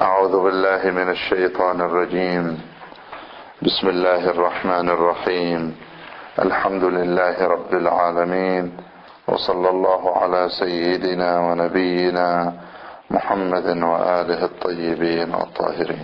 أعوذ بالله من الشيطان الرجيم. بسم الله الرحمن الرحيم. الحمد لله رب العالمين، وصلى الله على سيدنا ونبينا محمد وآله الطيبين الطاهرين.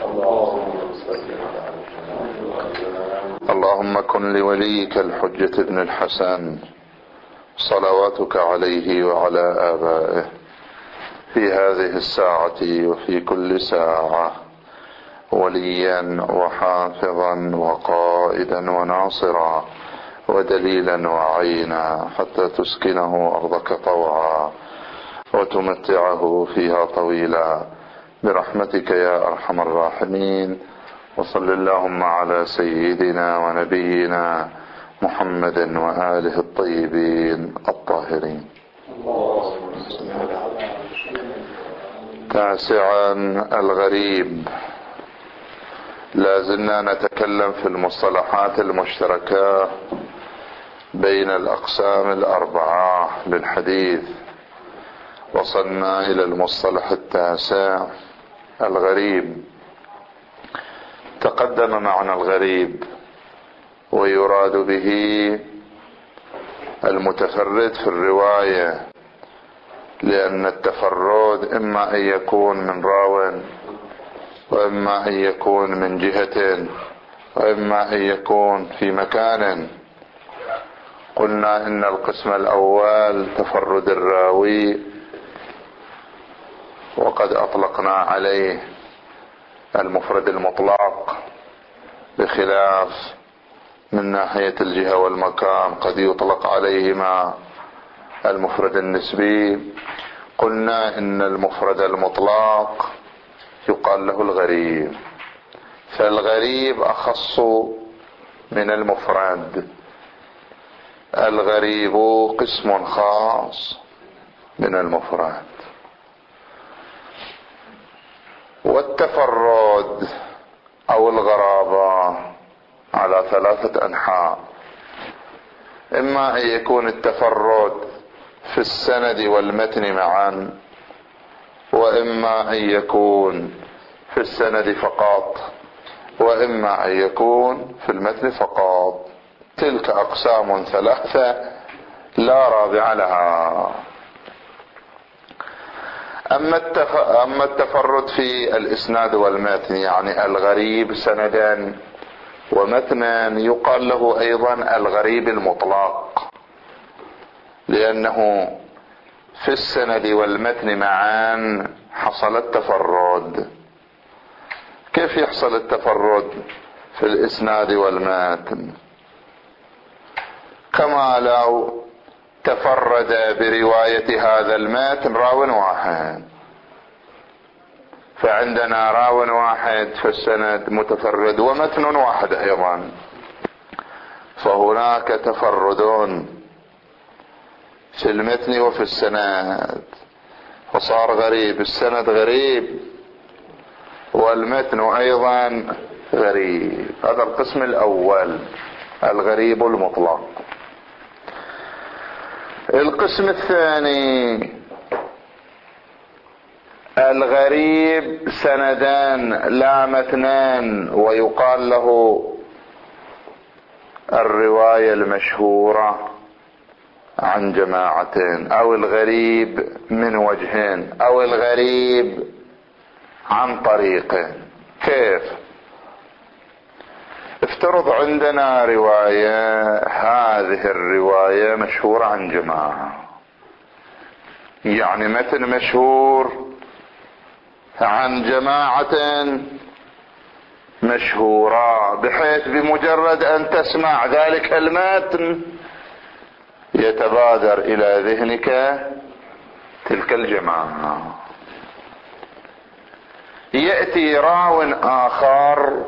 اللهم كن لوليك الحجة ابن الحسن صلواتك عليه وعلى آبائه في هذه الساعة وفي كل ساعة وليا وحافظا وقائدا وناصرا ودليلا وعينا، حتى تسكنه أرضك طوعا وتمتعه فيها طويلا برحمتك يا أرحم الراحمين. وصل اللهم على سيدنا ونبينا محمد وآله الطيبين الطاهرين. تاسعا، الغريب. لازلنا نتكلم في المصطلحات المشتركة بين الأقسام الأربعة للحديث. وصلنا إلى المصطلح التاسع، الغريب. تقدم معنى الغريب، ويراد به المتفرد في الرواية، لأن التفرد إما أن يكون من راو، وإما أن يكون من جهة، وإما أن يكون في مكان. قلنا إن القسم الأول تفرد الراوي، وقد أطلقنا عليه المفرد المطلق، بخلاف من ناحية الجهة والمكان قد يطلق عليهما المفرد النسبي. قلنا إن المفرد المطلق يقال له الغريب، فالغريب أخص من المفرد. الغريب قسم خاص من المفرد. والتفرد أو الغرابة على ثلاثة أنحاء: إما أن يكون التفرد في السند والمتن معا، وإما أن يكون في السند فقط، وإما أن يكون في المتن فقط. تلك أقسام ثلاثة لا رابع لها. أما التفرد في الإسناد والمتن، يعني الغريب سندا ومتنا، يقال له أيضا الغريب المطلق، لأنه في السند والمتن معا حصل التفرد. كيف يحصل التفرد في الإسناد والمتن؟ كما لو تفرد برواية هذا المتن راو واحد، فعندنا راو واحد في السند متفرد ومتن واحد أيضا، فهناك تفردون في المتن وفي السند، فصار غريب. السند غريب والمتن أيضا غريب. هذا القسم الأول، الغريب المطلق. القسم الثاني الغريب سندان لا متنان، ويقال له الرواية المشهورة عن جماعتين، أو الغريب من وجهين، أو الغريب عن طريقين. كيف؟ افترض عندنا رواية، هذه الرواية مشهورة عن جماعة، يعني متن مشهور عن جماعة مشهورة، بحيث بمجرد أن تسمع ذلك المتن يتبادر إلى ذهنك تلك الجماعة. يأتي راو آخر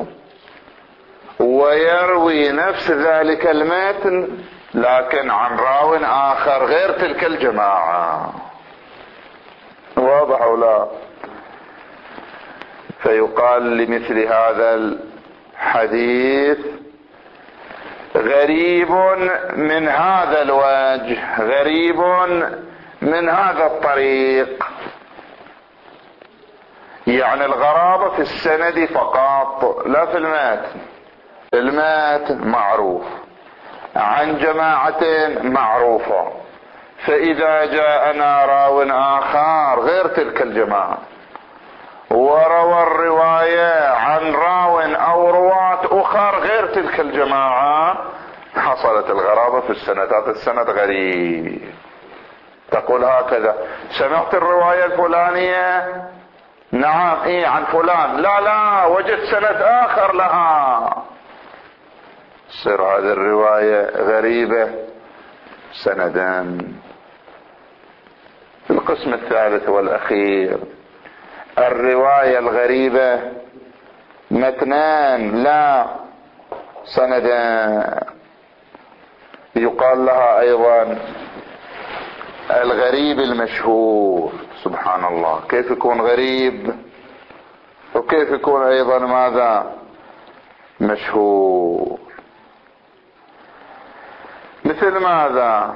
ويروي نفس ذلك المتن، لكن عن راو آخر غير تلك الجماعة. واضح أو لا؟ فيقال لمثل هذا الحديث غريب من هذا الوجه، غريب من هذا الطريق. يعني الغرابة في السند فقط لا في المتن. المتن معروف عن جماعة معروفة، فإذا جاءنا راو آخر غير تلك الجماعة وروى الرواية عن راو أو رواة أخر غير تلك الجماعة، حصلت الغرابة في السندات. السند غريب. تقول هكذا: سمعت الرواية الفلانية؟ نعم، عن فلان. لا، وجدت سند آخر لها. تصير هذه الرواية غريبة سندان. في القسم الثالث والأخير الرواية الغريبة متنان لا سندان، يقال لها أيضا الغريب المشهور. سبحان الله، كيف يكون غريب وكيف يكون أيضا ماذا؟ مشهور. مثل ماذا؟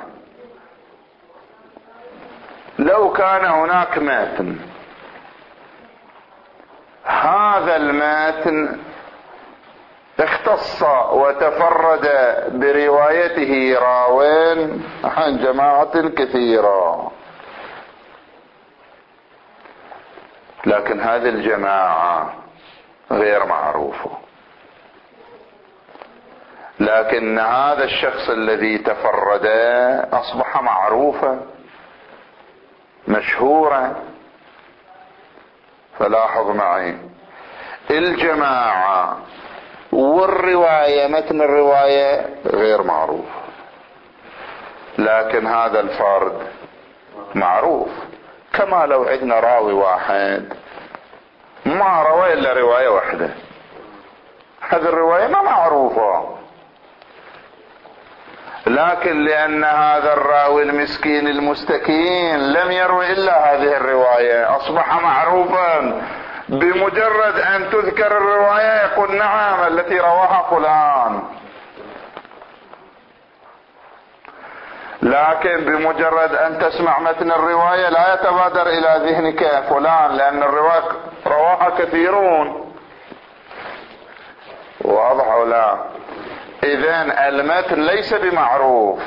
لو كان هناك متن، هذا المتن اختص وتفرد بروايته راوين عن جماعة كثيرة، لكن هذه الجماعة غير معروفة، لكن هذا الشخص الذي تفرد أصبح معروفا مشهورا. فلاحظ معي، الجماعة والرواية، متن الرواية غير معروف، لكن هذا الفرد معروف. كما لو عندنا راوي واحد ما روى إلا رواية واحدة، هذه الرواية ما معروفة، لكن لأن هذا الراوي المسكين المستكين لم يروي إلا هذه الرواية أصبح معروفا. بمجرد أن تذكر الرواية يقول: نعم، التي رواها فلان. لكن بمجرد أن تسمع متن الرواية لا يتبادر إلى ذهنك فلان، لأن الرواية رواها كثيرون. واضح أو لا؟ إذن المتن ليس بمعروف.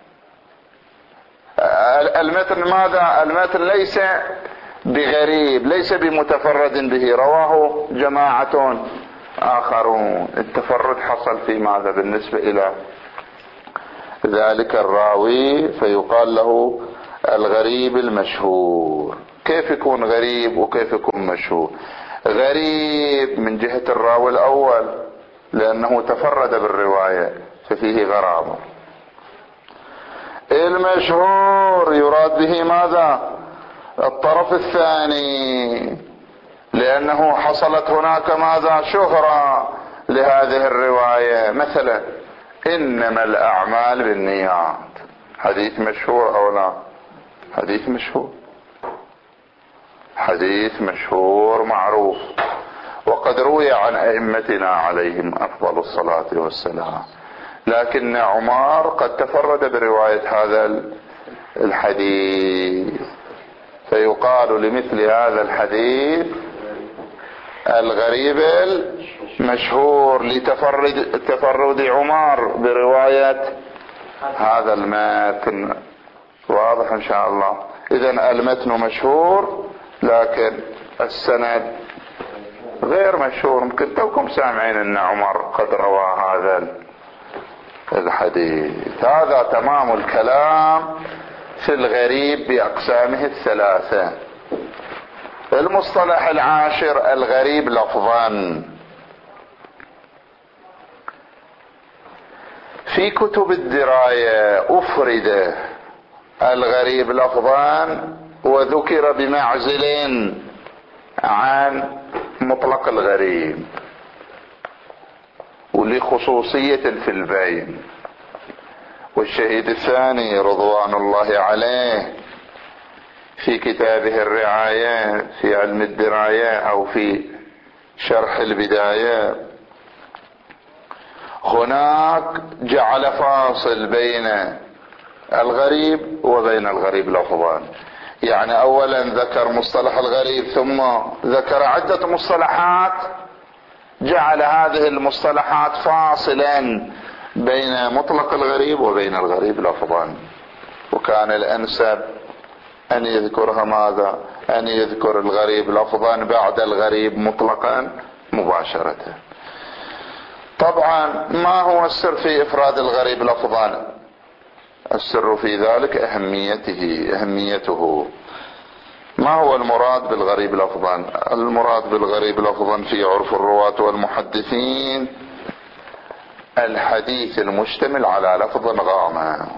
المتن ماذا؟ المتن ليس بغريب، ليس بمتفرد به، رواه جماعة آخرون. التفرد حصل في ماذا؟ بالنسبة إلى ذلك الراوي، فيقال له الغريب المشهور. كيف يكون غريب وكيف يكون مشهور؟ غريب من جهة الراوي الأول لأنه تفرد بالرواية ففيه غرابة. المشهور يراد به ماذا؟ الطرف الثاني، لأنه حصلت هناك ماذا؟ شهرة لهذه الرواية. مثلا: إنما الأعمال بالنيات، حديث مشهور أو لا؟ حديث مشهور، حديث مشهور معروف، وقد روي عن أئمتنا عليهم أفضل الصلاة والسلام، لكن عمر قد تفرد برواية هذا الحديث، فيقال لمثل هذا الحديث الغريب المشهور لتفرد عمر برواية هذا المتن. واضح إن شاء الله؟ إذن المتن مشهور لكن السند غير مشهور. ممكن توكم سامعين ان عمر قد روى هذا الحديث. هذا تمام الكلام في الغريب بأقسامه الثلاثة. المصطلح العاشر الغريب لفظا. في كتب الدراية أفرد الغريب لفظا وذكر بمعزل عن مطلق الغريب ولخصوصية في البين. والشهيد الثاني رضوان الله عليه في كتابه الرعاية في علم الدراية أو في شرح البداية هناك جعل فاصل بين الغريب وبين الغريب لفظا. يعني اولا ذكر مصطلح الغريب ثم ذكر عدة مصطلحات، جعل هذه المصطلحات فاصلا بين مطلق الغريب وبين الغريب لفظا، وكان الانسب ان يذكرها ماذا؟ ان يذكر الغريب لفظا بعد الغريب مطلقا مباشرة. طبعا ما هو السر في افراد الغريب لفظا؟ السر في ذلك اهميته. ما هو المراد بالغريب لفظا؟ المراد بالغريب لفظا في عرف الرواة والمحدثين الحديث المشتمل على لفظ غامض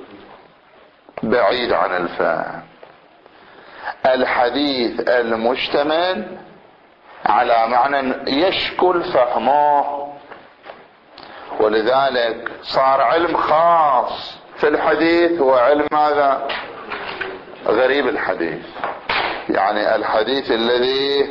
بعيد عن الفهم، الحديث المشتمل على معنى يشكل فهمه. ولذلك صار علم خاص في الحديث هو علم ماذا؟ غريب الحديث، يعني الحديث الذي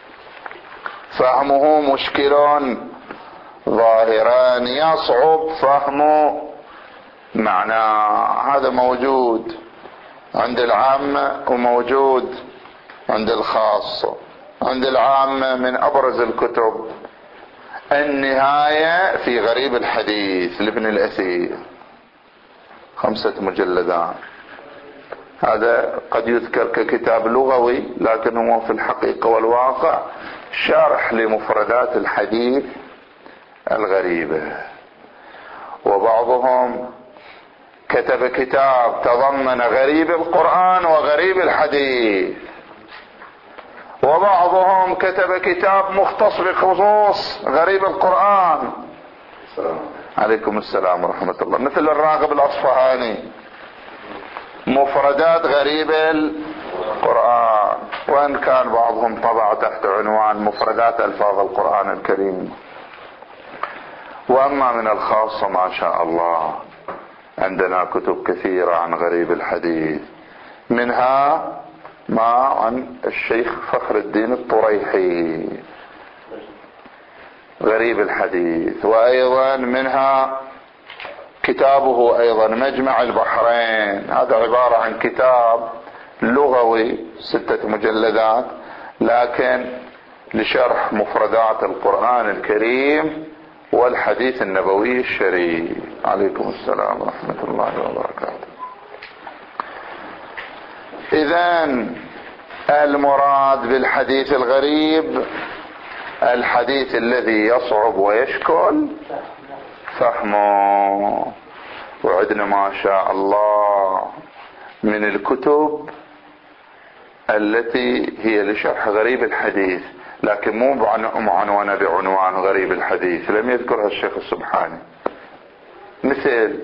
فهمه مشكل ظاهرا يصعب فهمه معناه. هذا موجود عند العامة وموجود عند الخاصة. عند العامة من ابرز الكتب النهاية في غريب الحديث لابن الاثير، 5 مجلدات. هذا قد يذكر ككتاب لغوي، لكنه في الحقيقة والواقع شرح لمفردات الحديث الغريبة. وبعضهم كتب كتاب تضمن غريب القرآن وغريب الحديث، وبعضهم كتب كتاب مختص بخصوص غريب القرآن. عليكم السلام ورحمة الله. مثل الراغب الأصفهاني مفردات غريب القرآن، وان كان بعضهم طبع تحت عنوان مفردات الفاظ القرآن الكريم. واما من الخاصة ما شاء الله عندنا كتب كثيرة عن غريب الحديث، منها ما عن الشيخ فخر الدين الطريحي غريب الحديث، وايضا منها كتابه ايضا مجمع البحرين. هذا عبارة عن كتاب لغوي 6 مجلدات، لكن لشرح مفردات القرآن الكريم والحديث النبوي الشريف. عليكم السلام ورحمة الله وبركاته. إذن المراد بالحديث الغريب الحديث الذي يصعب ويشكل فهمه. وعندنا ما شاء الله من الكتب التي هي لشرح غريب الحديث، لكن مو معنونة بعنوان غريب الحديث، لم يذكرها الشيخ السبحاني، مثل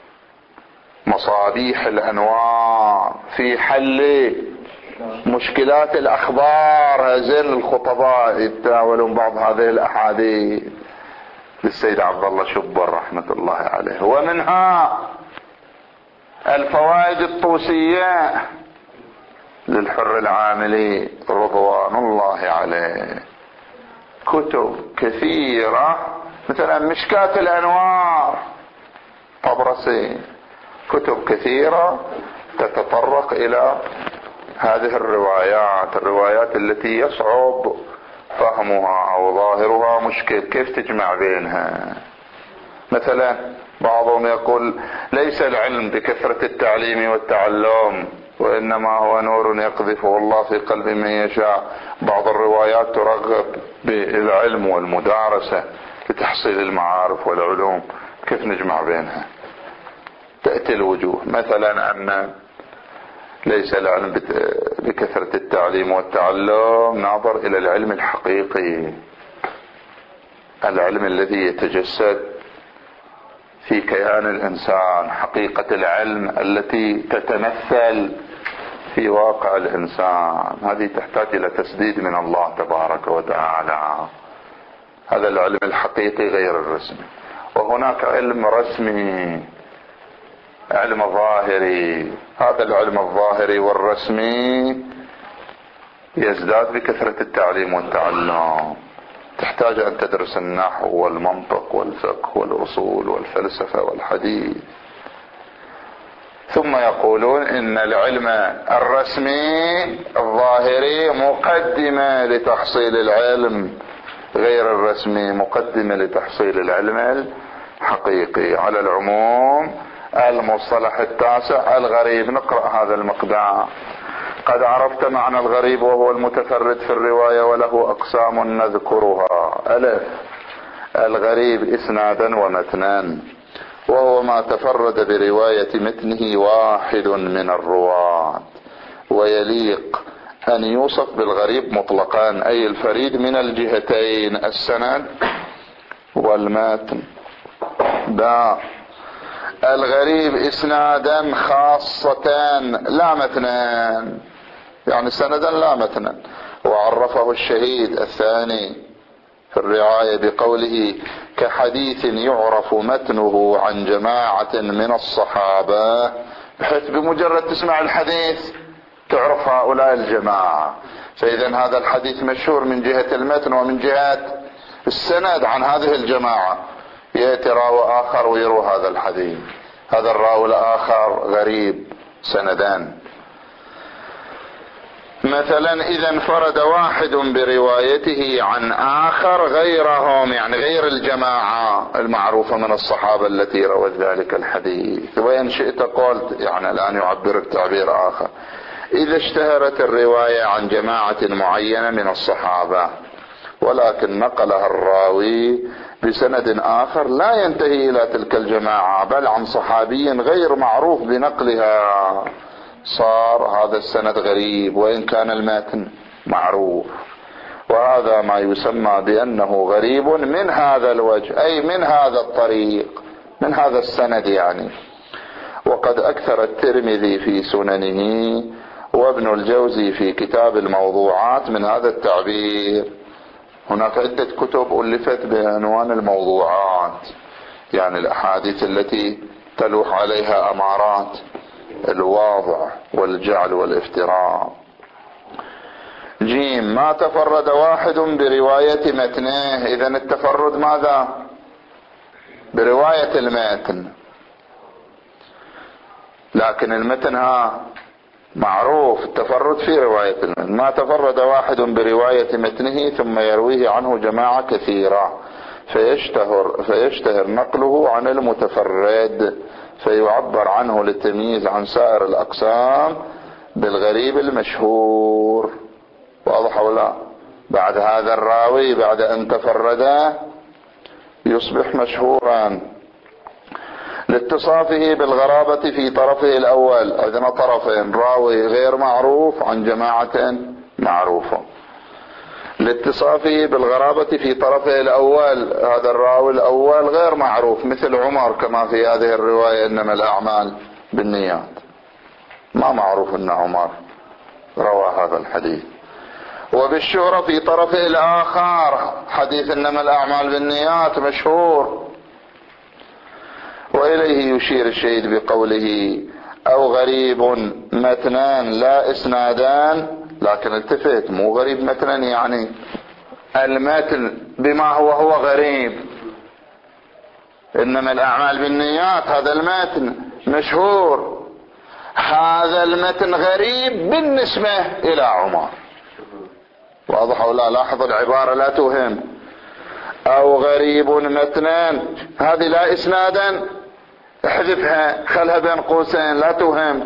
مصابيح الأنوار في حل مشكلات الأخبار. هذين الخطباء يتناولون بعض هذه الأحاديث للسيد عبد الله شبر رحمة الله عليه. ومنها الفوائد الطوسية للحر العاملي رضوان الله عليه. كتب كثيرة، مثلا مشكاة الأنوار طبرسي، كتب كثيرة تتطرق إلى هذه الروايات التي يصعب فهمها أو ظاهرها مشكل، كيف تجمع بينها. مثلا بعضهم يقول ليس العلم بكثرة التعليم والتعلم، وإنما هو نور يقذفه الله في قلب من يشاء. بعض الروايات ترغب بالعلم والمدارسة لتحصيل المعارف والعلوم، كيف نجمع بينها؟ تأتي الوجوه، مثلا أن ليس العلم بكثرة التعليم والتعلم، ناظر إلى العلم الحقيقي، العلم الذي يتجسد في كيان الإنسان، حقيقة العلم التي تتمثل في واقع الإنسان. هذه تحتاج إلى تسديد من الله تبارك وتعالى. هذا العلم الحقيقي غير الرسمي. وهناك علم رسمي، علم ظاهري. هذا العلم الظاهري والرسمي يزداد بكثرة التعليم والتعلم. تحتاج أن تدرس النحو والمنطق والفقه والأصول والفلسفة والحديث. ثم يقولون إن العلم الرسمي الظاهري مقدمة لتحصيل العلم غير الرسمي مقدمة لتحصيل العلم الحقيقي. على العموم المصطلح التاسع الغريب. نقرأ هذا المقدار. قد عرفت معنى الغريب وهو المتفرد في الرواية وله أقسام نذكرها. ألف: الغريب إسنادا ومتنا، وهو ما تفرد برواية متنه واحد من الرواة، ويليق أن يوصف بالغريب مطلقا، أي الفريد من الجهتين السند والمتن. الغريب إسنادا خاصة لا متنا، يعني سندا لا متنا. وعرفه الشهيد الثاني في الرعاية بقوله: كحديث يعرف متنه عن جماعة من الصحابة، بحيث بمجرد تسمع الحديث تعرف هؤلاء الجماعة. فإذا هذا الحديث مشهور من جهة المتن ومن جهة السند عن هذه الجماعة. يأتي راوي آخر ويروي هذا الحديث، هذا الراوي الآخر غريب سندان. مثلا إذا انفرد واحد بروايته عن آخر غيرهم، يعني غير الجماعة المعروفة من الصحابة التي روت ذلك الحديث. وإن شئت قلت، يعني الآن يعبرك تعبير آخر: إذا اشتهرت الرواية عن جماعة معينة من الصحابة ولكن نقلها الراوي بسند آخر لا ينتهي إلى تلك الجماعة بل عن صحابي غير معروف بنقلها، صار هذا السند غريب وإن كان المتن معروف. وهذا ما يسمى بأنه غريب من هذا الوجه، أي من هذا الطريق، من هذا السند يعني. وقد أكثر الترمذي في سننه وابن الجوزي في كتاب الموضوعات من هذا التعبير. هناك عدة كتب ألفت بعنوان الموضوعات، يعني الأحاديث التي تلوح عليها أمارات الواضع والجعل والافتراء. جيم: ما تفرد واحد برواية متنه. إذا التفرد ماذا؟ برواية المتن، لكن المتن معروف، التفرد في رواية المتن. ما تفرد واحد برواية متنه ثم يرويه عنه جماعة كثيرة فيشتهر نقله عن المتفرد، فيعبر عنه للتمييز عن سائر الأقسام بالغريب المشهور. واضح ولا؟ بعد هذا الراوي بعد أن تفرد يصبح مشهورا لاتصافه بالغرابة في طرفه الأول. عندنا طرفين: راوي غير معروف عن جماعة معروفة. لاتصافه بالغرابة في طرفه الأول، هذا الراوي الأول غير معروف مثل عمر، كما في هذه الرواية: إنما الأعمال بالنيات. ما معروف أن عمر روى هذا الحديث. وبالشهرة في طرفه الآخر، حديث إنما الأعمال بالنيات مشهور. وإليه يشير الشهيد بقوله: أو غريب متنان لا إسنادان. لكن التفت، مو غريب متنان يعني المتن بما هو غريب. إنما الأعمال بالنيات هذا المتن مشهور، هذا المتن غريب بالنسبة إلى عمر. واضح ولا؟ لاحظ العبارة لا توهم. أو غريب متنان، هذه لا إسنادا، احذفها، خلها بين قوسين لا توهم،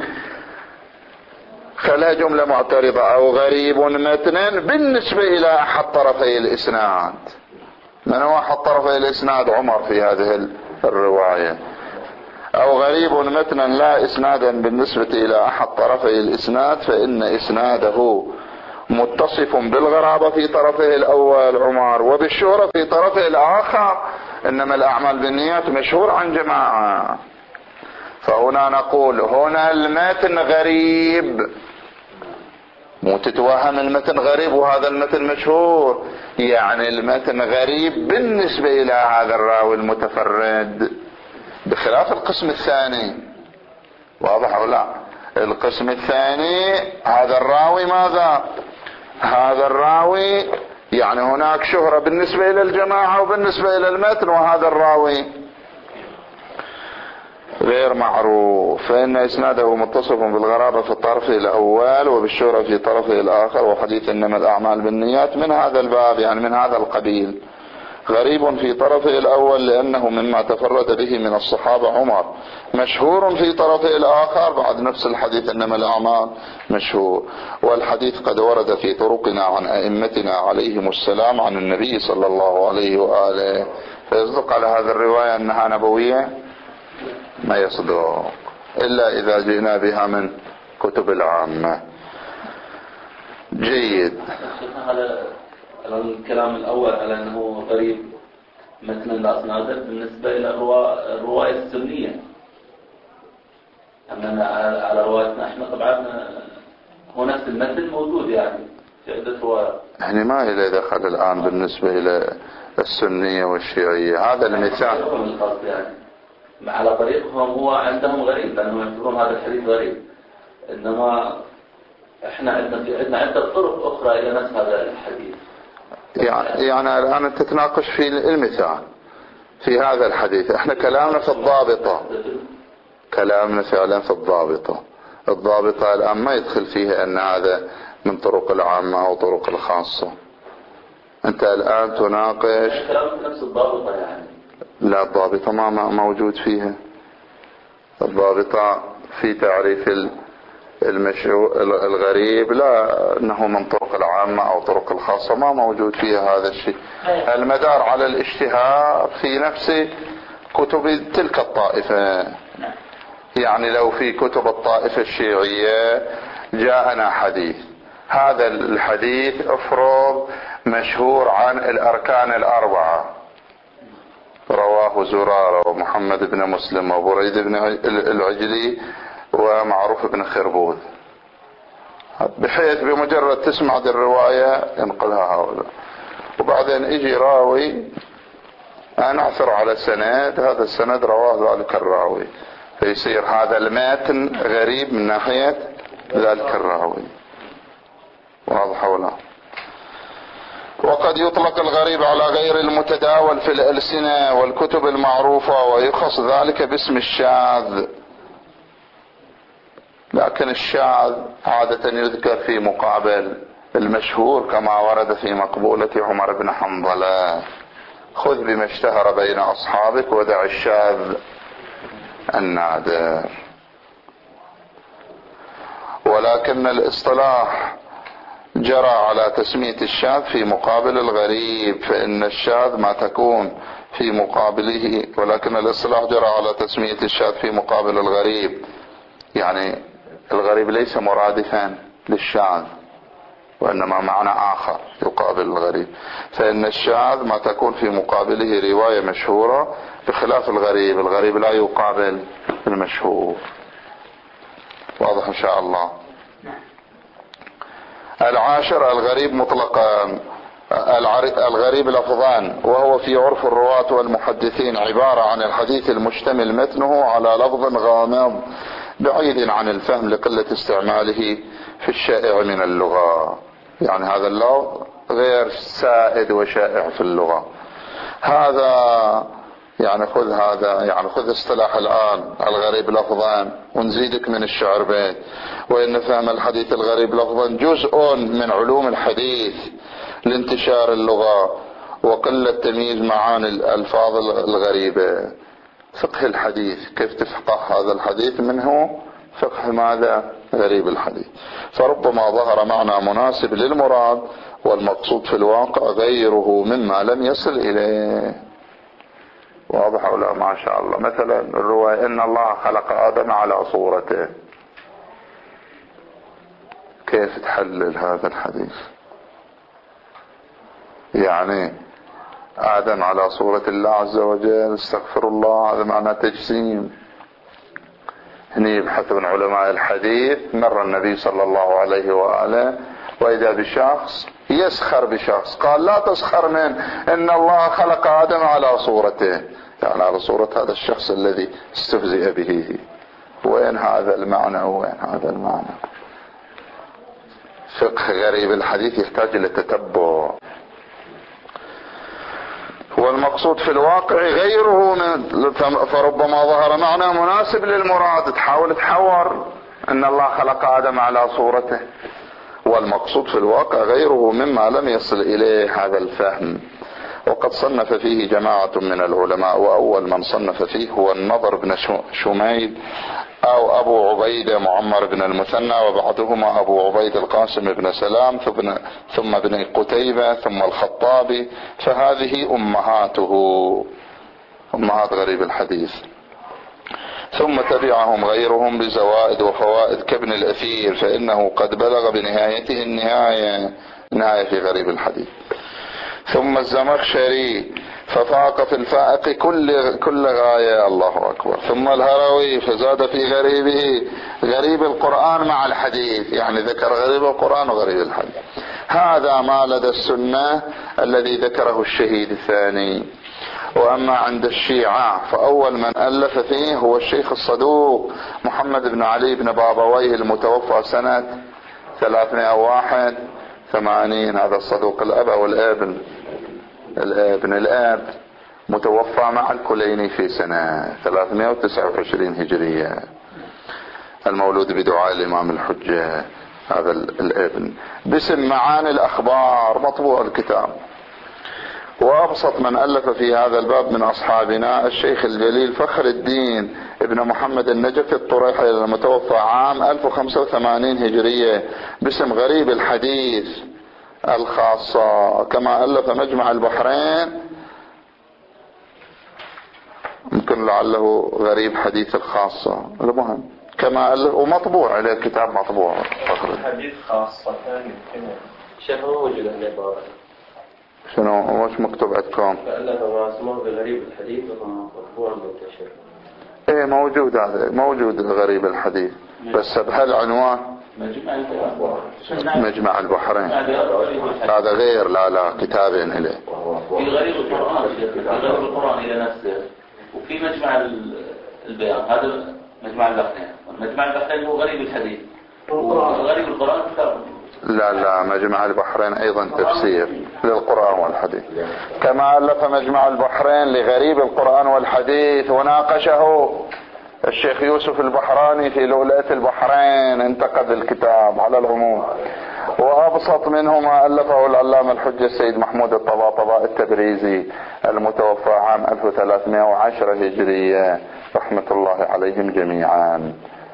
خلها جملة معترضة. أو غريب متنا بالنسبة إلى أحد طرفي الإسناد. من هو أحد طرفي الإسناد؟ عمر في هذه الرواية. أو غريب متنا لا إسنادا بالنسبة إلى أحد طرفي الإسناد، فإن إسناده متصف بالغرابة في طرفه الأول عمر، وبالشهرة في طرفه الآخر إنما الأعمال بالنيات مشهور عن جماعة. فهنا نقول هنا المتن غريب، مو تتوهم المتن غريب وهذا المتن مشهور، يعني المتن غريب بالنسبة إلى هذا الراوي المتفرد، بخلاف القسم الثاني. واضح ولا؟ القسم الثاني هذا الراوي ماذا؟ هذا الراوي يعني هناك شهرة بالنسبة إلى الجماعة وبالنسبة إلى المتن، وهذا الراوي غير معروف، فإن إسناده متصف بالغرابة في الطرف الأول وبالشهرة في طرفه الآخر، وحديث إنما الأعمال بالنيات من هذا الباب، يعني من هذا القبيل. غريب في طرفه الأول لأنه مما تفرد به من الصحابة عمر، مشهور في طرفه الآخر بعد نفس الحديث إنما الأعمال مشهور، والحديث قد ورد في طرقنا عن أئمتنا عليهم السلام عن النبي صلى الله عليه وآله، فيصدق على هذه الرواية أنها نبوية؟ ما يصدق إلا إذا جئنا بها من كتب العامة. جيد. على الكلام الأول على أنه غريب مثل الأسناد بالنسبة إلى الرواية السنية، أما على روايتنا إحنا طبعا هو نفس المثل موجود يعني في عدة روايات، يعني ما إلى دخل الآن بالنسبة إلى السنية والشيعية، هذا المثال يعني على طريقهم هو عندهم غريب لأنهم يعتبرون هذا الحديث غريب، إنما إحنا عندنا عدة طرق أخرى إلى نفس هذا الحديث. يعني الآن تتناقش في المثال في هذا الحديث، احنا كلامنا في الضابطة، كلامنا فعلا في الضابطة الآن ما يدخل فيها أن هذا من طرق العامة أو طرق الخاصة. أنت الآن تناقش كلام نفس الضابطة يعني. لا، الضابطة ما موجود فيها. الضابطة في تعريف الغريب لا أنه من طرق العامة أو طرق الخاصة، ما موجود فيها هذا الشيء. المدار على الاشتهار في نفس كتب تلك الطائفة، يعني لو في كتب الطائفة الشيعية جاءنا حديث، هذا الحديث افرض مشهور عن الأركان الأربعة، رواه زرارة ومحمد بن مسلم وبريد بن العجلي ومعروف بن خربوذ، بحيث بمجرد تسمع دي الرواية ينقلها هؤلاء، وبعدين يجي راوي نعثر على سند، هذا السند رواه ذلك الراوي، فيصير هذا المتن غريب من ناحية ذلك الراوي. واضح ولا؟ وقد يطلق الغريب على غير المتداول في الألسنة والكتب المعروفة، ويخص ذلك باسم الشاذ، لكن الشاذ عادة يذكر في مقابل المشهور كما ورد في مقبولة عمر بن حنظلة: خذ بما اشتهر بين أصحابك ودع الشاذ النادر. ولكن الاصطلاح جرى على تسمية الشاذ في مقابل الغريب، فإن الشاذ ما تكون في مقابله، ولكن الاصطلاح جرى على تسمية الشاذ في مقابل الغريب، يعني الغريب ليس مرادفا للشاذ وإنما معنى آخر يقابل الغريب، فإن الشاذ ما تكون في مقابله رواية مشهورة، بخلاف الغريب، الغريب لا يقابل المشهور. واضح إن شاء الله. العاشر الغريب مطلقا. الغريب لفظان، وهو في عرف الرواة والمحدثين عبارة عن الحديث المشتمل متنه على لفظ غامض بعيد عن الفهم لقلة استعماله في الشائع من اللغة، يعني هذا اللفظ غير سائد وشائع في اللغة. هذا يعني خذ هذا، يعني خذ اصطلاح الآن الغريب لفظان ونزيدك من الشعر بيت: وإن فهم الحديث الغريب لفظا جزء من علوم الحديث لانتشار اللغة وقلة تمييز معاني الألفاظ الغريبة. فقه الحديث، كيف تفقه هذا الحديث منه؟ فقه ماذا؟ غريب الحديث. فربما ظهر معنى مناسب للمراد والمقصود في الواقع غيره مما لم يصل إليه. واضح ولا؟ ما شاء الله. مثلا الرواية إن الله خلق آدم على صورته، كيف تحلل هذا الحديث؟ يعني آدم على صورة الله عز وجل، استغفر الله، هذا معنى تجسيم. هنا يبحثون علماء الحديث، مر النبي صلى الله عليه وآله وإذا بشخص يسخر بشخص، قال لا تسخر من إن الله خلق آدم على صورته، يعني على صورة هذا الشخص الذي استهزئ به. وين هذا المعنى؟ وين هذا المعنى؟ فقه غريب الحديث يحتاج إلى تتبع. والمقصود في الواقع غيره فربما ظهر معنى مناسب للمراد، تحاول تحور ان الله خلق آدم على صورته، والمقصود في الواقع غيره مما لم يصل اليه هذا الفهم. وقد صنف فيه جماعة من العلماء، وأول من صنف فيه هو النضر بن شميد أو أبو عبيدة معمر بن المثنى، وبعدهما أبو عبيد القاسم بن سلام، ثم ابن قتيبة، ثم الخطابي، فهذه أمهاته، أمهات غريب الحديث. ثم تبعهم غيرهم بزوائد وفوائد كابن الأثير، فإنه قد بلغ بنهايته النهاية في غريب الحديث. ثم الزمخشري ففاق في الفائق كل غاية، الله أكبر. ثم الهروي فزاد في غريبه غريب القرآن مع الحديث، يعني ذكر غريب القرآن وغريب الحديث. هذا ما لدى السنة الذي ذكره الشهيد الثاني. وأما عند الشيعة فأول من ألف فيه هو الشيخ الصدوق محمد بن علي بن بابويه المتوفى سنة 381. هذا الصدوق الأب أو الابن الآب، متوفى مع الكليني في سنة 329 هجرية، المولود بدعاء الإمام الحجة. هذا الابن باسم معاني الأخبار، مطبوع الكتاب. وأبسط من ألف في هذا الباب من أصحابنا الشيخ الجليل فخر الدين ابن محمد النجف الطريحي المتوفى عام 1085 هجرية باسم غريب الحديث الخاصة. كما ألف مجمع البحرين، يمكن لعله غريب حديث الخاصة، المهم كما ألف ومطبوع عليه كتاب مطبوع فخر حديث خاصة ثاني شنو موجود عندنا؟ شنو وش مكتوب عندكم؟ فألف ما اسمه بغريب الحديث وهم مطبوع منتشر. ايه موجود، هذا موجود غريب الحديث، بس بهالعنوان مجمع البحرين. هذا غير، لا كتابين إليه. في غريب القرآن، في غريب القرآن إلى نفسه، وفي مجمع البيان، هذا مجمع البحرين. مجمع البحرين هو غريب الحديث، وغريب القرآن كتاب. لا مجمع البحرين أيضا تفسير للقرآن والحديث. كما ألف مجمع البحرين لغريب القرآن والحديث، وناقشه الشيخ يوسف البحراني في لؤلؤة البحرين، انتقد الكتاب على العموم. وأبسط منه ما ألفه العلامة الحجة السيد محمود الطباطباء التبريزي المتوفى عام 1310 هجرية، رحمة الله عليهم جميعا.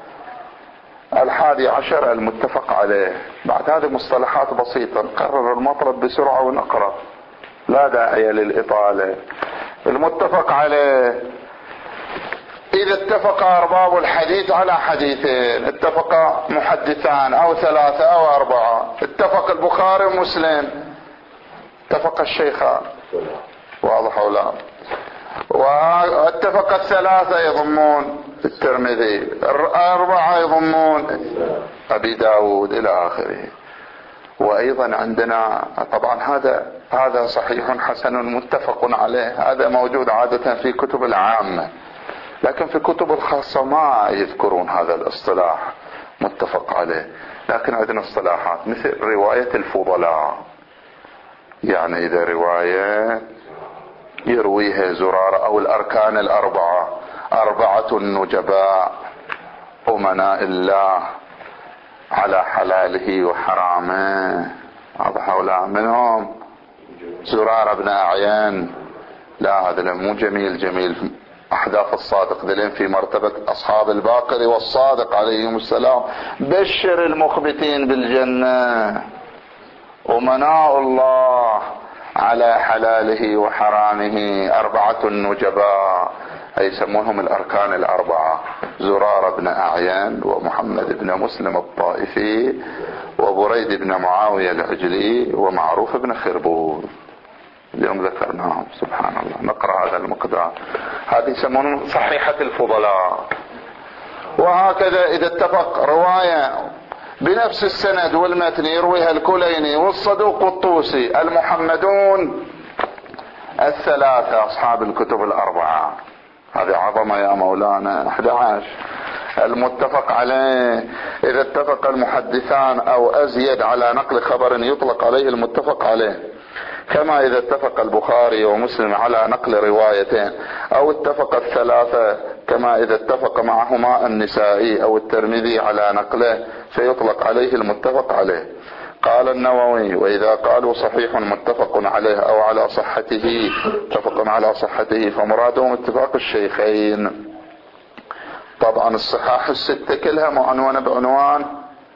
11 المتفق عليه. بعد هذه مصطلحات بسيطة، نقرر المطلب بسرعة ونقرأ، لا داعي للإطالة. المتفق عليه: إذا اتفق أرباب الحديث على حديثين، اتفق محدثان أو 3 أو 4، اتفق البخاري ومسلم، اتفق الشيخان، واضح أو لا؟ واتفق 3 يضمون الترمذي، 4 يضمون أبي داود إلى آخره. وأيضا عندنا طبعا هذا صحيح حسن متفق عليه، هذا موجود عادة في كتب العامة، لكن في كتب الخاصة ما يذكرون هذا الاصطلاح متفق عليه. لكن عندنا اصطلاحات مثل رواية الفضلاء، يعني إذا رواية يرويها زرارة، أو الأركان الأربعة، 4 النجباء أمناء الله على حلاله وحرامه، هؤلاء منهم زرارة بن أعيان. لا هذا مو جميل أحداث الصادق ذلين في مرتبة أصحاب الباقر والصادق عليهم السلام. بشر المخبتين بالجنة، أمناء الله على حلاله وحرامه 4 النجباء، أي يسمونهم الأركان الأربعة: زرارة بن أعيان، ومحمد بن مسلم الطائفي، وبريد بن معاوية العجلي، ومعروف بن خربوز. اليوم ذكرناهم، سبحان الله. نقرأ هذا المقدار، هذه يسمونه صحيحة الفضلاء. وهكذا إذا اتفق رواية بنفس السند والمتن يرويها الكليني والصدوق والطوسي، المحمدون 3 أصحاب الكتب الأربعة، هذه عظمة يا مولانا. 11 المتفق عليه: إذا اتفق المحدثان أو أزيد على نقل خبر يطلق عليه المتفق عليه، كما إذا اتفق البخاري ومسلم على نقل روايتين، أو اتفق الثلاثة كما إذا اتفق معهما النسائي أو الترمذي على نقله فيطلق عليه المتفق عليه. قال النووي: وإذا قالوا صحيح متفق عليه أو على صحته متفق على صحته فمرادهم اتفاق الشيخين. طبعا الصحاح الستة كلها معنونة بعنوان،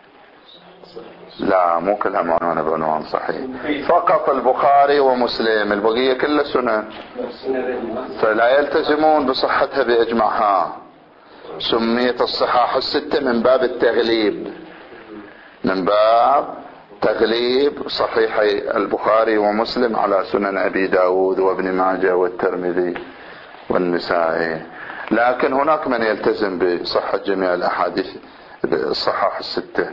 لا مو كلها معنونة بعنوان صحيح، فقط البخاري ومسلم، البقية كلها سنن، فلا يلتزمون بصحتها بإجماعها. سميت الصحاح الستة من باب التغليب، من باب تغليب صحيحي البخاري ومسلم على سنن أبي داود وابن ماجه والترمذي والنسائي. لكن هناك من يلتزم بصحة جميع الأحاديث بالصحاح الستة.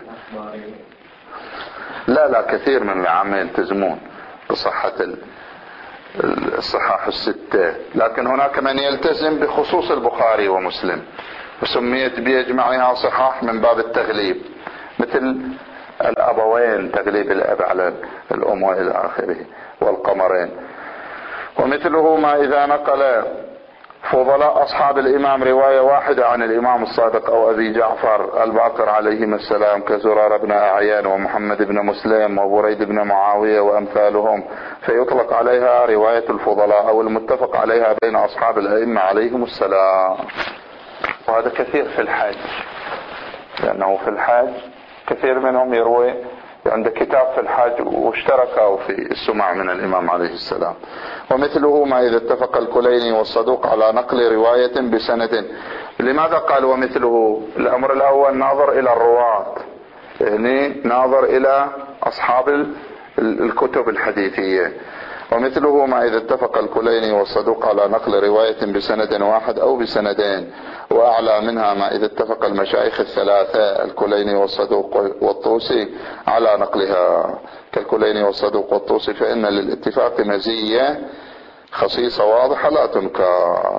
لا كثير من العامة يلتزمون بصحة الصحاح الستة، لكن هناك من يلتزم بخصوص البخاري ومسلم، وسميت بأجمعها صحاح من باب التغليب، مثل الأبوين، تغليب الأب على الأم وإلى آخره، والقمرين. ومثله ما إذا نقل فضلاء أصحاب الإمام رواية واحدة عن الإمام الصادق أو أبي جعفر الباقر عليهما السلام، كزرار بن أعيان ومحمد بن مسلم وبريد بن معاوية وأمثالهم، فيطلق عليها رواية الفضلاء أو المتفق عليها بين أصحاب الأئمة عليهم السلام. وهذا كثير في الحج، لأنه في الحج كثير منهم يروي عند كتاب في الحج واشتركوا في السماع من الإمام عليه السلام. ومثله ما إذا اتفق الكليني والصدوق على نقل رواية بسند. لماذا قال ومثله؟ الأمر الأول ناظر إلى الرواة، يعني ناظر إلى أصحاب الكتب الحديثية. ومثله ما إذا اتفق الكليني والصدوق على نقل رواية بسند واحد أو بسندين، وأعلى منها ما إذا اتفق المشايخ الثلاثة الكليني والصدوق والطوسي على نقلها، كالكليني والصدوق والطوسي، فإن للاتفاق مزية خصيصة واضحة لا تنكر.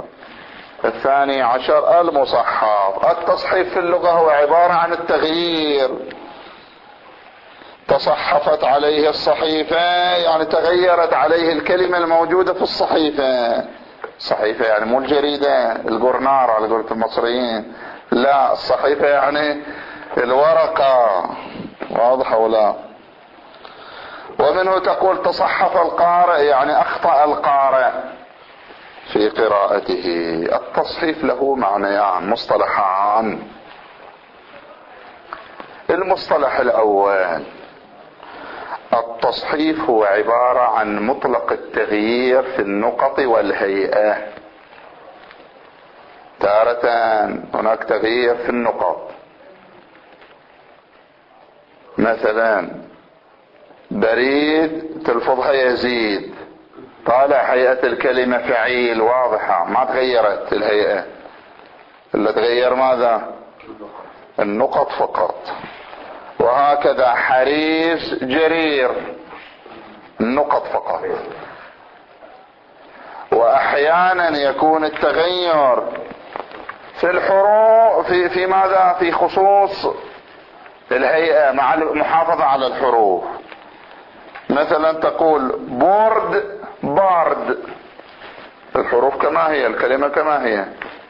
12 المصحف. التصحيف في اللغة هو عبارة عن التغيير. تصحفت عليه الصحيفة يعني تغيرت عليه الكلمة الموجودة في الصحيفة. الصحيفة يعني مو الجريدة الجورنال على قولة المصريين، لا، الصحيفة يعني الورقة، واضحة ولا؟ ومنه تقول تصحف القارئ يعني أخطأ القارئ في قراءته. التصحيف له معنيان مصطلحان. المصطلح الأول: التصحيف هو عبارة عن مطلق التغيير في النقط والهيئة. تارة هناك تغيير في النقط، مثلا بريد تلفظها يزيد، طالع هيئة الكلمة فعيل واضحة، ما تغيرت الهيئة، اللي تغير ماذا؟ النقط فقط. وهكذا حريص جرير، النقط فقط. واحيانا يكون التغير في الحروف في ماذا؟ في خصوص الهيئة مع المحافظة على الحروف. مثلا تقول بورد بارد، الحروف كما هي، الكلمة كما هي،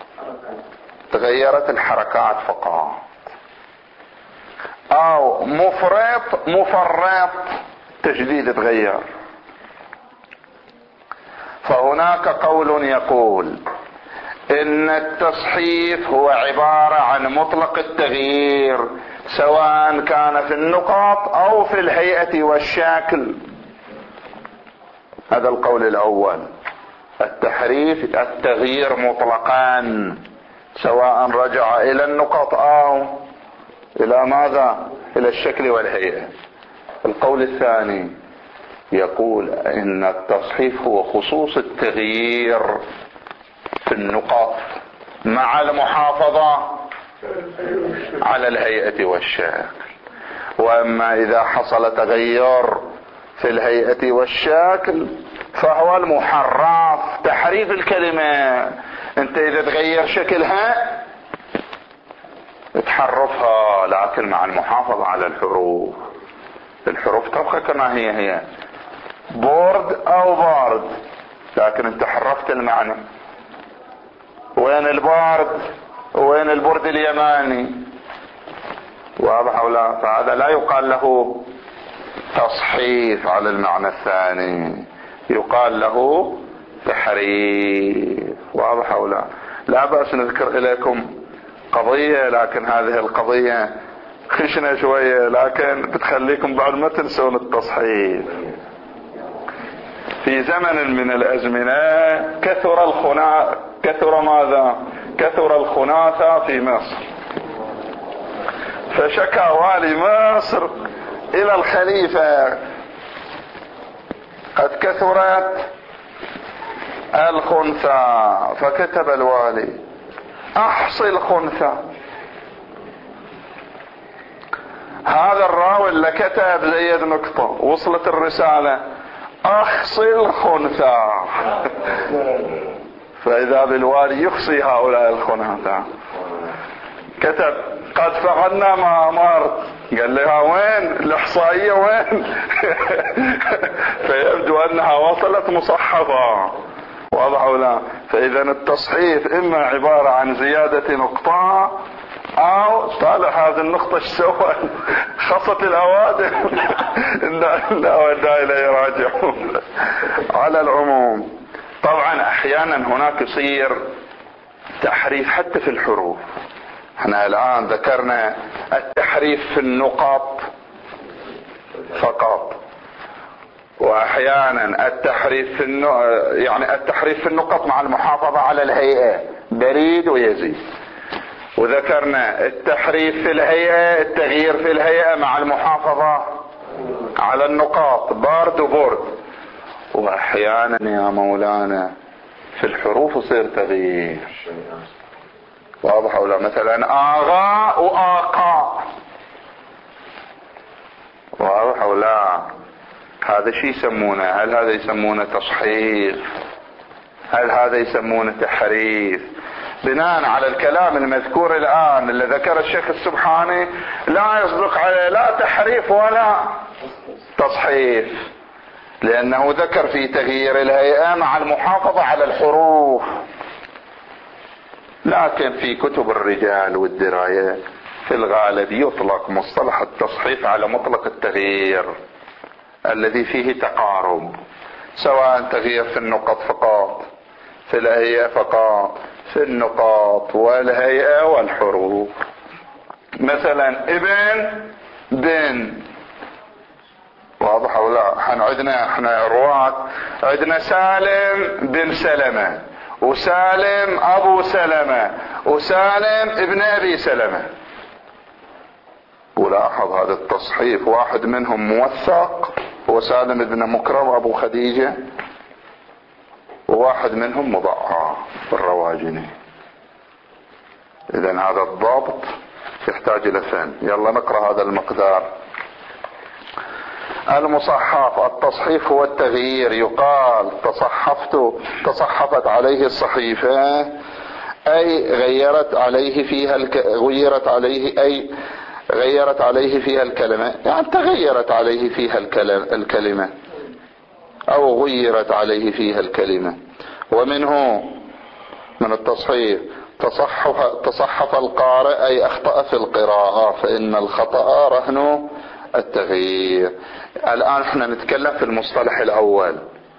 تغيرت الحركات فقط. او مفرط مفرط، تجديد تغير. فهناك قول يقول ان التصحيف هو عبارة عن مطلق التغيير، سواء كان في النقاط او في الهيئة والشكل. هذا القول الاول. التحريف التغيير مطلقا، سواء رجع الى النقاط او الى ماذا؟ الى الشكل والهيئة. القول الثاني يقول ان التصحيف هو خصوص التغيير في النقاط مع المحافظة على الهيئة والشكل. واما اذا حصل تغير في الهيئة والشكل فهو المحرف، تحريف الكلمة. انت اذا تغير شكلها تحرفها، لكن مع المحافظة على الحروف. الحروف تبقى كما هي، بورد او بارد، لكن انت حرفت المعنى. وين البارد وين البرد اليماني؟ واضح او لا؟ فهذا لا يقال له تصحيف على المعنى الثاني، يقال له تحريف. واضح او لا؟ لا بأس نذكر اليكم قضية، لكن هذه القضية خشنة شوية، لكن بتخليكم بعد ما تنسون التصحيف. في زمن من الازمنة كثر الخناثة في مصر، فشكى والي مصر الى الخليفة قد كثرت الخنثى، فكتب الوالي احصي الخنثى. هذا الراوي اللي كتب زيد نقطة، وصلت الرسالة احصي الخنثى. فاذا بالوالي يخصي هؤلاء الخنثى، كتب قد فقدنا ما امرت. قال لها وين الاحصائية وين؟ فيبدو انها وصلت مصحفة. واضح او لا؟ فاذا التصحيف اما عبارة عن زيادة نقطة او طالع هذه النقطة ايش سوى خصت الاوادم. لا اليه راجعون. على العموم طبعا احيانا هناك يصير تحريف حتى في الحروف. احنا الان ذكرنا التحريف في النقط فقط، واحيانا التحريف في التحريف في النقط مع المحافظة على الهيئة، بريد ويزيد. وذكرنا التحريف في الهيئة، التغيير في الهيئة مع المحافظة على النقاط، بارد وبورد. واحيانا يا مولانا في الحروف يصير تغيير. واضح ولا؟ مثلا اغا واقا. واضح ولا؟ هذا شي يسمونه؟ هل هذا يسمونه تصحيف؟ هل هذا يسمونه تحريف؟ بناء على الكلام المذكور الان اللي ذكر الشيخ السبحاني لا يصدق عليه لا تحريف ولا تصحيف، لانه ذكر في تغيير الهيئة مع المحافظة على الحروف. لكن في كتب الرجال والدراية في الغالب يطلق مصطلح التصحيف على مطلق التغيير الذي فيه تقارب، سواء تغيير في النقط فقط، في الهيئة فقط، في النقاط والهيئة والحروف. مثلا ابن بن. واضح ولا؟ احنا رواة عندنا سالم بن سلمة، وسالم ابو سلمة، وسالم ابن ابي سلمة. ولاحظ هذا التصحيف، واحد منهم موثق هو سالم ابن مكرم ابو خديجة، وواحد منهم مضاعف بالرواجني. اذا هذا الضبط يحتاج الى فهم. يلا نقرأ هذا المقدار. المصحف. التصحيف هو التغيير. يقال تصحفت عليه الصحيفة، اي غيرت عليه فيها الكلمة، يعني تغيرت عليه فيها الكلمة او غيرت عليه فيها الكلمة. ومنه من التصحيف تصحف القارئ، اي اخطأ في القراءة، فان الخطأ رهن التغيير. الان احنا نتكلم في المصطلح الاول.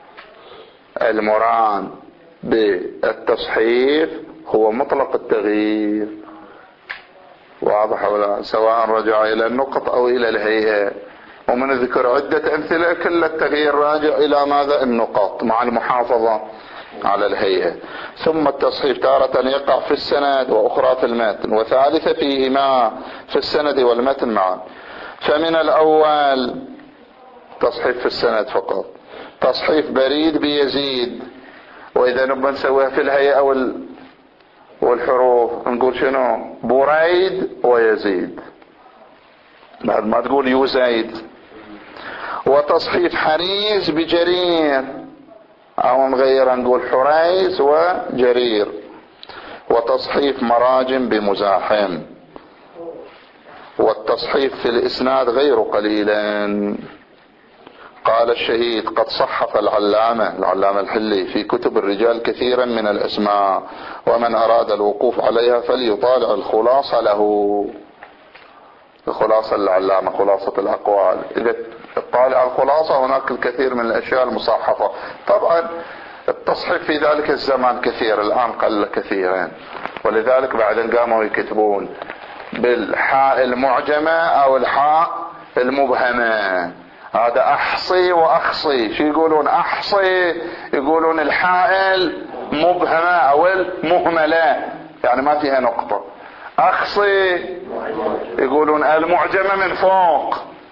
المراد بالتصحيف هو مطلق التغيير. واضح ولا؟ سواء رجع الى النقط او الى الهيئة. ومن ذكر عدة امثلة كل التغيير راجع الى ماذا؟ النقط مع المحافظة على الهيئة. ثم التصحيف تارة يقع في السند واخرى في المتن، وثالثة فيهما في السند والمتن معا. فمن الاول تصحيف في السند فقط، تصحيف بريد بيزيد. واذا نبغى نسويها في الهيئة والحروف نقول شنو؟ بريد ويزيد، بعد ما تقول يزيد. وتصحيف حريز بجرير، او نغير نقول حريز وجرير. وتصحيف مراجم بمزاحم. والتصحيف في الاسناد غير قليل. قال الشهيد قد صحف العلامة الحلي في كتب الرجال كثيرا من الأسماء، ومن أراد الوقوف عليها فليطالع الخلاصة له. الخلاصة العلامة خلاصة الأقوال، إذا طالع الخلاصة هناك الكثير من الأشياء المصحفة. طبعا التصحيف في ذلك الزمان كثير، الآن قل كثيرا، ولذلك بعدين قاموا يكتبون بالحاء المعجمة أو الحاء المبهمة. هذا أحصي وأخصي. شو يقولون؟ أحصي يقولون الحاء المبهمة أو المهملة، يعني ما فيها نقطة. أخصي يقولون المعجمة من فوق،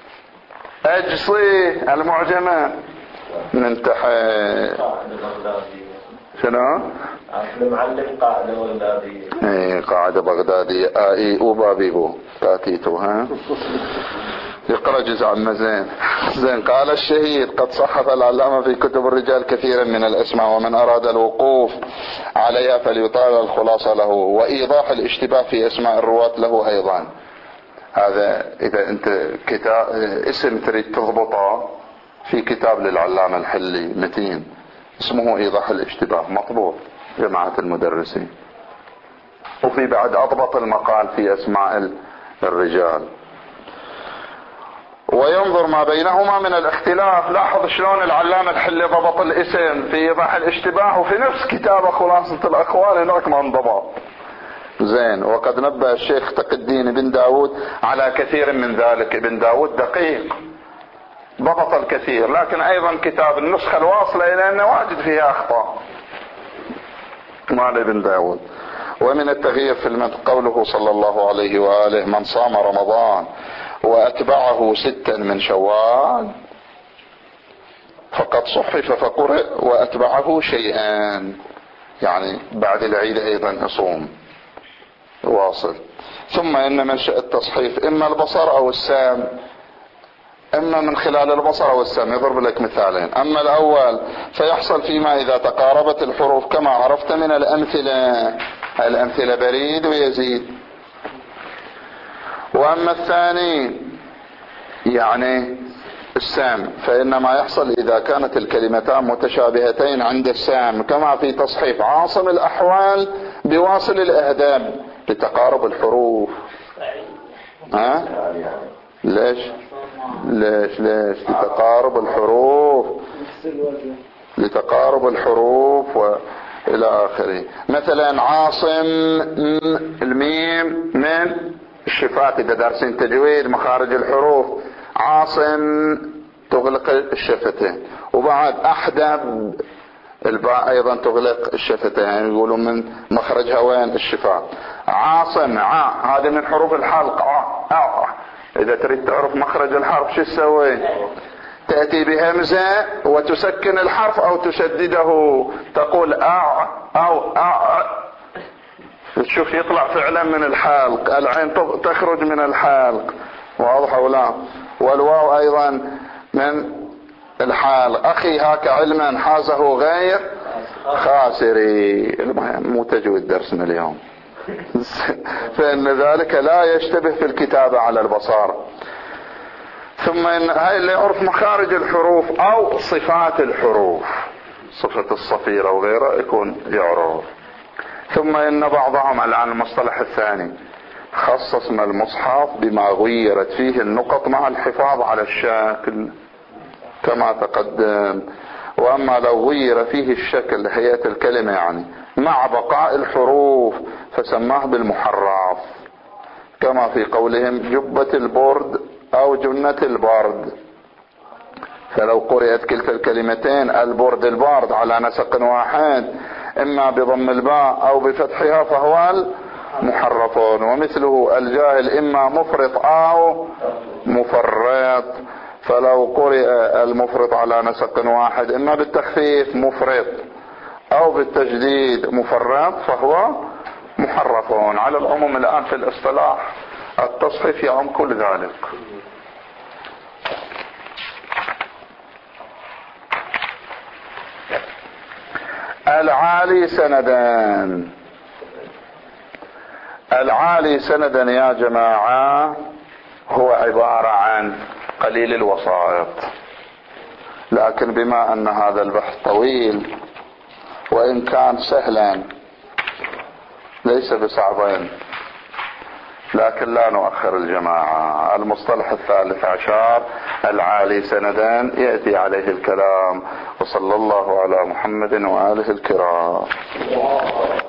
أجصي المعجمة من تحت. شنو؟ المعلم قاعدة بغدادية. ايه قاعدة بغدادية. اي وبابيبو تاتيتو. ها يقرأ جزء عما زين. قال الشهيد قد صحف العلامة في كتب الرجال كثيرا من الاسماء، ومن اراد الوقوف عليها فليطالع الخلاصة له، وايضاح الاشتباه في اسماء الرواة له ايضا. هذا اذا انت كتاب اسم تريد تضبطه، في كتاب للعلامة الحلي متين اسمه ايضاح الاشتباه، مطبوع جماعة المدرسين. وفي بعد اضبط المقال في اسماء الرجال، وينظر ما بينهما من الاختلاف. لاحظ شلون العلامة الحلي ضبط الاسم في ايضاح الاشتباه، وفي نفس كتابه خلاصة الاقوال هناك ما انضبط. زين. وقد نبه الشيخ تقي الدين بن داود على كثير من ذلك. ابن داود دقيق ضبط الكثير، لكن ايضا كتاب النسخة الواصلة الى انه واجد فيها اخطاء مال ابن داود. ومن التغيير في المنطق قوله صلى الله عليه وآله من صام رمضان وأتبعه 6 من شوال فقد صحف فقرئ وأتبعه شيئان، يعني بعد العيد أيضا يصوم واصل. ثم إن منشأ التصحيف إما البصر أو السام، اما من خلال البصر او السمع. يضرب لك مثالين. اما الاول فيحصل فيما اذا تقاربت الحروف كما عرفت من الامثلة بريد ويزيد. واما الثاني يعني السام فانما يحصل اذا كانت الكلمتان متشابهتين عند السام، كما في تصحيف عاصم الاحوال بواصل الاهداب لتقارب الحروف. ها ليش لتقارب الحروف والى اخره. مثلا عاصم الميم من الشفات، اذا دارسين تجويد مخارج الحروف عاصم تغلق الشفتين، وبعد احدب الباء ايضا تغلق الشفتين، يعني يقولون من مخرجها وين؟ الشفات. عاصم هذه من حروف الحلق. اذا تريد تعرف مخرج الحرف شو تسوي؟ تأتي بهمزة وتسكن الحرف او تشدده، تقول او تشوف يطلع فعلا من الحلق، العين تخرج من الحلق، واضح ولا؟ والواو ايضا من الحلق. اخي هاك علما حازه غير خاسري. مو تجويد درسنا اليوم. فإن ذلك لا يشتبه في الكتابة على البصارة. ثم إن هاي اللي يعرف مخارج الحروف أو صفات الحروف، صفة الصفيرة وغيره يكون يعرف. ثم إن بعضهم الآن المصطلح الثاني خصصنا المصحف بما غيرت فيه النقط مع الحفاظ على الشكل كما تقدم. وأما لو غير فيه الشكل هيئة الكلمة يعني مع بقاء الحروف فسماه بالمحرف، كما في قولهم جبة البرد او جنة البرد. فلو قرأت كلتا الكلمتين البرد البارد على نسق واحد اما بضم الباء او بفتحها فهو المحرف. ومثله الجاهل اما مفرط او مفرط، فلو قرئ المفرط على نسق واحد اما بالتخفيف مفرط او بالتجديد مفرط فهو محرف. على العموم الان في الاصطلاح التصحيف يعم كل ذلك. العالي سندان. العالي سندا يا جماعة هو عبارة عن قليل الوسائط. لكن بما أن هذا البحث طويل وإن كان سهلا ليس بصعبين، لكن لا نؤخر الجماعة. المصطلح 13 العالي سندا يأتي عليه الكلام. وصلى الله على محمد وآله الكرام.